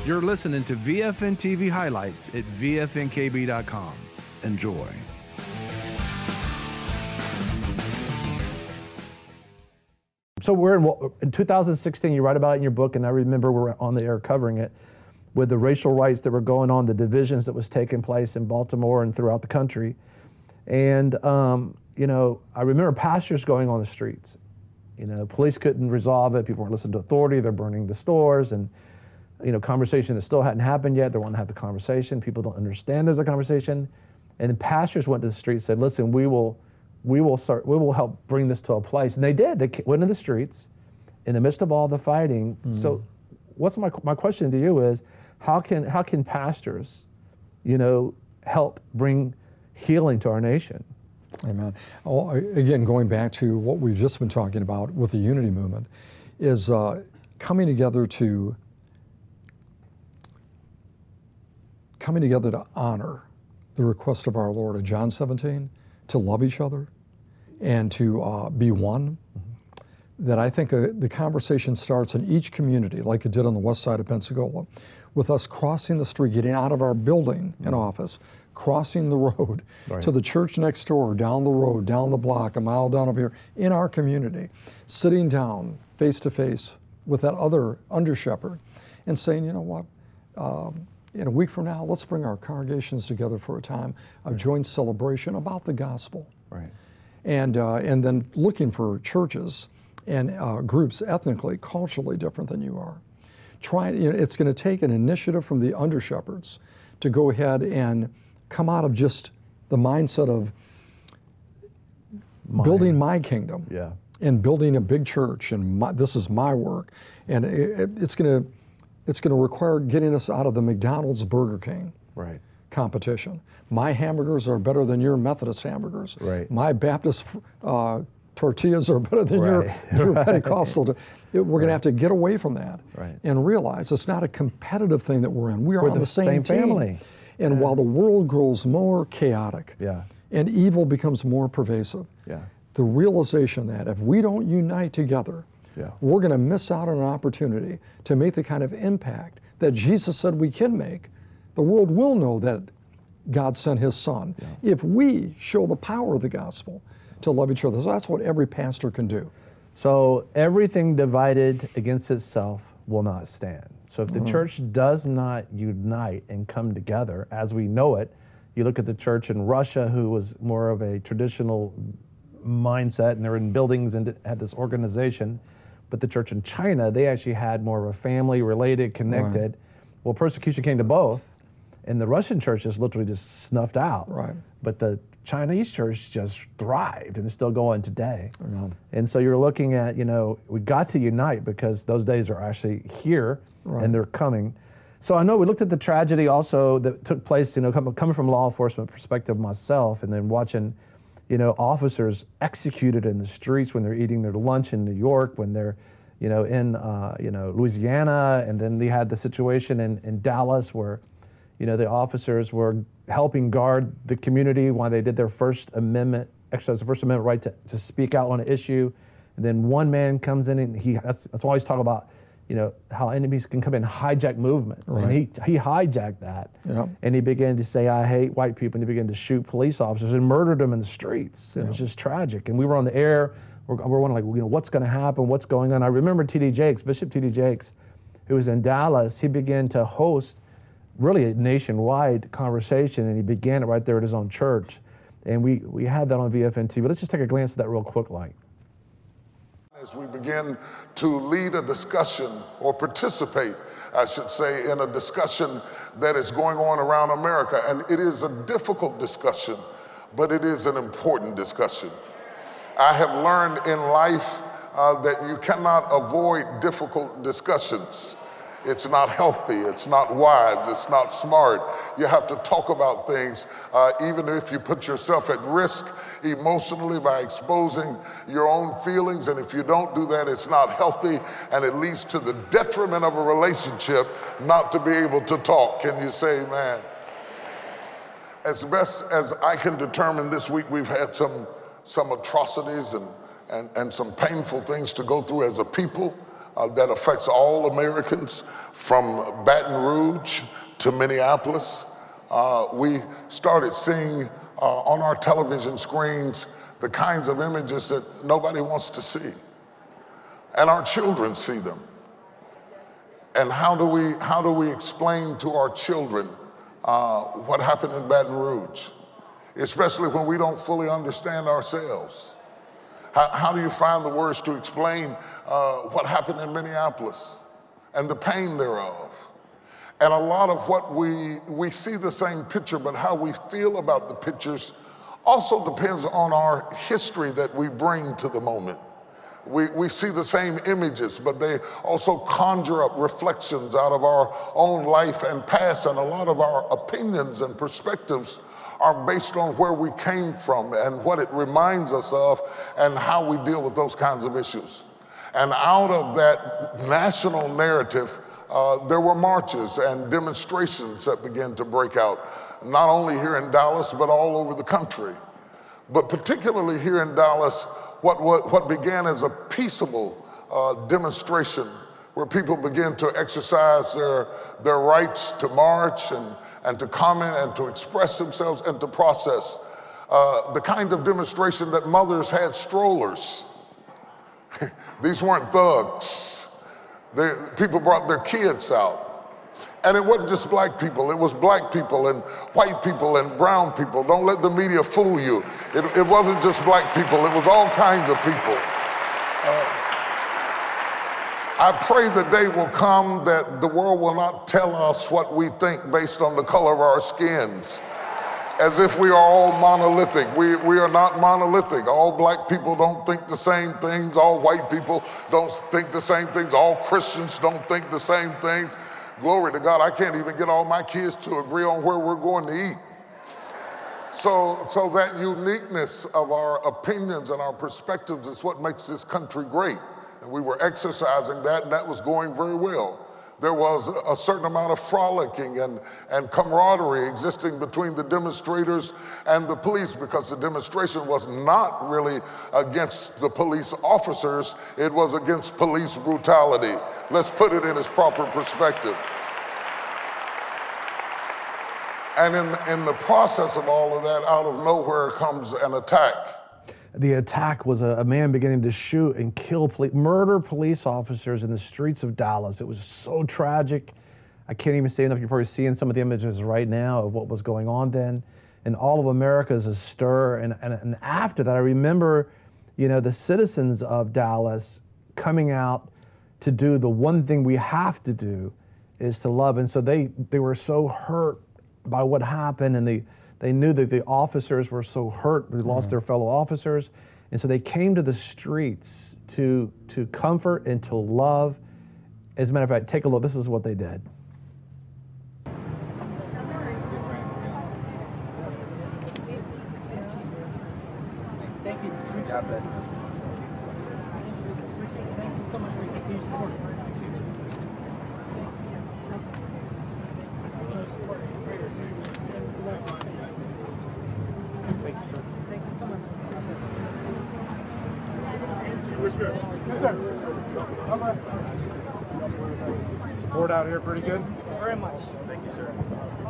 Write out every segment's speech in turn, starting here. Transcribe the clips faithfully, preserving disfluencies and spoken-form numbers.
You're listening to V F N T V highlights at V F N K B dot com. Enjoy. So we're in, in two thousand sixteen, you write about it in your book, and I remember we're on the air covering it, with the racial riots that were going on, the divisions that was taking place in Baltimore and throughout the country. And, um, you know, I remember pastors going on the streets. You know, police couldn't resolve it. People weren't listening to authority. They're burning the stores, and, you know, conversation that still hadn't happened yet. They want to have the conversation. People don't understand there's a conversation. And the pastors went to the streets and said, listen, we will, we will start, we will help bring this to a place. And they did. They went into the streets in the midst of all the fighting. Mm. So what's my, my question to you is, how can, how can pastors, you know, help bring healing to our nation? Amen. Well, again, going back to what we've just been talking about with the unity movement, is uh, coming together to coming together to honor the request of our Lord in John seventeen, to love each other and to uh, be one. Mm-hmm. That I think uh, the conversation starts in each community, like it did on the west side of Pensacola, with us crossing the street, getting out of our building and office, crossing the road right. to the church next door, down the road, down the block, a mile down over here, in our community, sitting down face to face with that other under shepherd and saying, you know what, um, in a week from now, let's bring our congregations together for a time of right. joint celebration about the gospel. Right. And, uh, and then looking for churches and uh, groups ethnically, culturally different than you are. Trying, you know, it's going to take an initiative from the under shepherds to go ahead and come out of just the mindset of my, building my kingdom yeah. and building a big church, and my, this is my work. And it, it's going to it's going to require getting us out of the McDonald's Burger King right. competition. My hamburgers are better than your Methodist hamburgers. Right. My Baptist uh, tortillas are better than right. your, your right. Pentecostal. We're right. going to have to get away from that right. and realize it's not a competitive thing that we're in. We are we're on the, the same, same team. family. And yeah. while the world grows more chaotic yeah. and evil becomes more pervasive, yeah. the realization that if we don't unite together, yeah. we're going to miss out on an opportunity to make the kind of impact that Jesus said we can make. The world will know that God sent his son yeah. if we show the power of the gospel to love each other. So that's what every pastor can do. So everything divided against itself will not stand. So if the mm-hmm. church does not unite and come together as we know it, you look at the church in Russia, who was more of a traditional mindset, and they're in buildings and had this organization. But the church in China, they actually had more of a family, related, connected. Right. Well, persecution came to both, and the Russian church just literally just snuffed out. Right. But the Chinese church just thrived and is still going today. Amen. And so you're looking at, you know, we got to unite because those days are actually here right. and they're coming. So I know we looked at the tragedy also that took place, you know, coming, coming from law enforcement perspective myself, and then watching, you know, officers executed in the streets when they're eating their lunch in New York, when they're, you know, in, uh, you know, Louisiana, and then they had the situation in, in Dallas where, you know, the officers were helping guard the community while they did their First Amendment, exercise the First Amendment right to, to speak out on an issue. And then one man comes in and he, that's, that's why I always talk about, you know, how enemies can come in and hijack movements. Right. And he, he hijacked that. Yep. And he began to say, I hate white people. And he began to shoot police officers and murdered them in the streets. It Yep. was just tragic. And we were on the air. We're, we're wondering, like, you know, what's going to happen? What's going on? I remember T D Jakes, Bishop T D Jakes, who was in Dallas. He began to host really a nationwide conversation, and he began it right there at his own church. And we, we had that on V F N T V. Let's just take a glance at that real quick, like. As we begin to lead a discussion, or participate, I should say, in a discussion that is going on around America. And it is a difficult discussion, but it is an important discussion. I have learned in life uh, that you cannot avoid difficult discussions. It's not healthy, it's not wise, it's not smart. You have to talk about things, uh, even if you put yourself at risk emotionally by exposing your own feelings. And if you don't do that, it's not healthy, and it leads to the detriment of a relationship not to be able to talk. Can you say amen? As best as I can determine, this week we've had some, some atrocities and, and, and some painful things to go through as a people. uh, that affects all Americans from Baton Rouge to Minneapolis. Uh, we started seeing uh, on our television screens the kinds of images that nobody wants to see. And our children see them. And how do we, how do we explain to our children uh, what happened in Baton Rouge, especially when we don't fully understand ourselves? How, how do you find the words to explain uh, what happened in Minneapolis and the pain thereof? And a lot of what we, we see the same picture, but how we feel about the pictures also depends on our history that we bring to the moment. We, we see the same images, but they also conjure up reflections out of our own life and past, and a lot of our opinions and perspectives are based on where we came from and what it reminds us of and how we deal with those kinds of issues. And out of that national narrative, uh, there were marches and demonstrations that began to break out, not only here in Dallas, but all over the country. But particularly here in Dallas, what, what, what began as a peaceable uh, demonstration where people began to exercise their, their rights to march and, and to comment and to express themselves and to process. Uh, the kind of demonstration that mothers had strollers. These weren't thugs. They, people brought their kids out. And it wasn't just black people, it was black people and white people and brown people. Don't let the media fool you. It, it wasn't just black people, it was all kinds of people. Uh, I pray the day will come that the world will not tell us what we think based on the color of our skins, as if we are all monolithic. We, we are not monolithic. All black people don't think the same things, all white people don't think the same things, all Christians don't think the same things. Glory to God, I can't even get all my kids to agree on where we're going to eat. So, so that uniqueness of our opinions and our perspectives is what makes this country great. And we were exercising that, and that was going very well. There was a certain amount of frolicking and, and camaraderie existing between the demonstrators and the police, because the demonstration was not really against the police officers, it was against police brutality. Let's put it in its proper perspective. And in, in the process of all of that, out of nowhere comes an attack. The attack was a, a man beginning to shoot and kill, poli- murder police officers in the streets of Dallas. It was so tragic. I can't even say enough. You're probably seeing some of the images right now of what was going on then. And all of America is astir. And, and, and after that, I remember, you know, the citizens of Dallas coming out to do the one thing we have to do, is to love. And so they, they were so hurt by what happened, and they They knew that the officers were so hurt, they lost mm-hmm. their fellow officers. And so they came to the streets to, to comfort and to love. As a matter of fact, take a look, this is what they did. Thank you. God bless you. Thank you so much for your continued support. Thank you, sir. Thank you so much. Yes, sir. Yes, sir. Bye-bye. Support out here pretty good? Very much. Thank you, sir.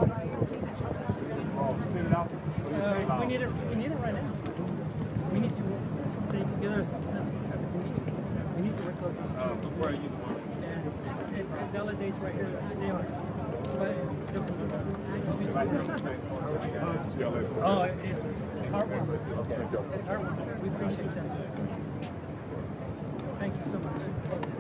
I'll send it out. Uh, we need it. We need it right now. We need to stay together as, as, as a community. We need to work closely. Uh, where are you? And it, it validates right here. They are. But it's still Oh, it's, it's heartwarming. It's heartwarming. We appreciate that. Thank you so much.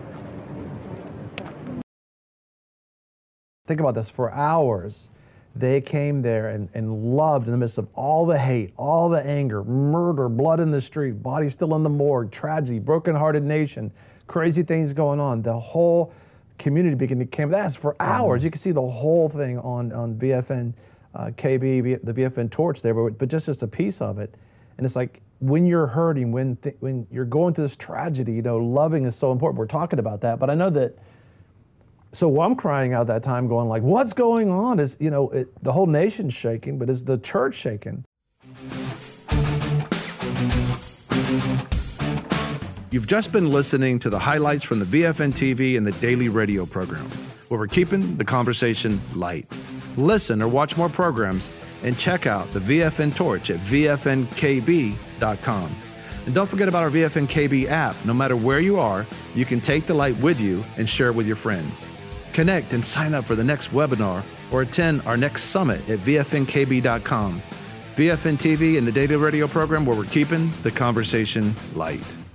Think about this, for hours, they came there and, and loved in the midst of all the hate, all the anger, murder, blood in the street, bodies still in the morgue, tragedy, broken-hearted nation, crazy things going on. The whole community began to come. That's for hours. You can see the whole thing on, on V F N uh, K B, the V F N torch there, but, but just, just a piece of it. And it's like, when you're hurting, when, th- when you're going through this tragedy, you know, loving is so important. We're talking about that, but I know that, so I'm crying out that time going like, what's going on? Is, you know, it, the whole nation's shaking, but is the church shaking? You've just been listening to the highlights from the V F N T V and the daily radio program, where we're keeping the conversation light. Listen or watch more programs and check out the V F N Torch at V F N K B dot com. And don't forget about our V F N K B app. No matter where you are, you can take the light with you and share it with your friends. Connect and sign up for the next webinar or attend our next summit at V F N K B dot com. V F N T V and the daily radio program, where we're keeping the conversation light.